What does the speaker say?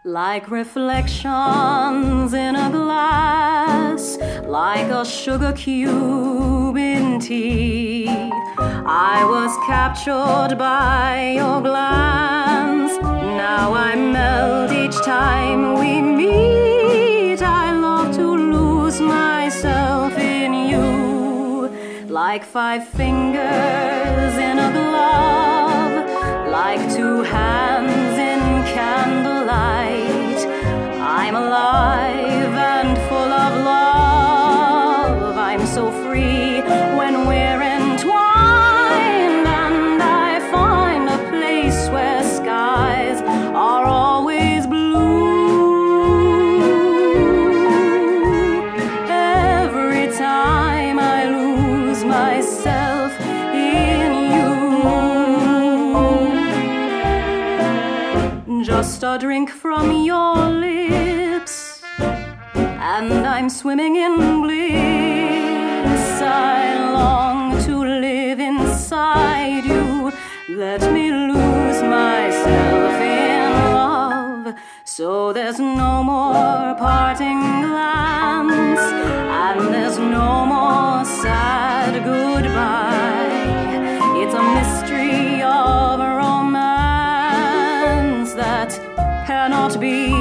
like reflections in a glass, like a sugar cube in tea. I was captured by your glance. Now I melt each time we meet. I love to lose myself in you, like 5 fingers in a glove, like 2 hands in candlelight. I'm alive and full of love. I'm so free when we're entwined, and I find a place where skies are always blue. Every time I lose myself in you. Just a drink from your lips, and I'm swimming in bliss. I long to live inside you. Let me lose myself in love, so there's no more parting glance, and there's no more sad goodbye. It's a mystery of romance that cannot be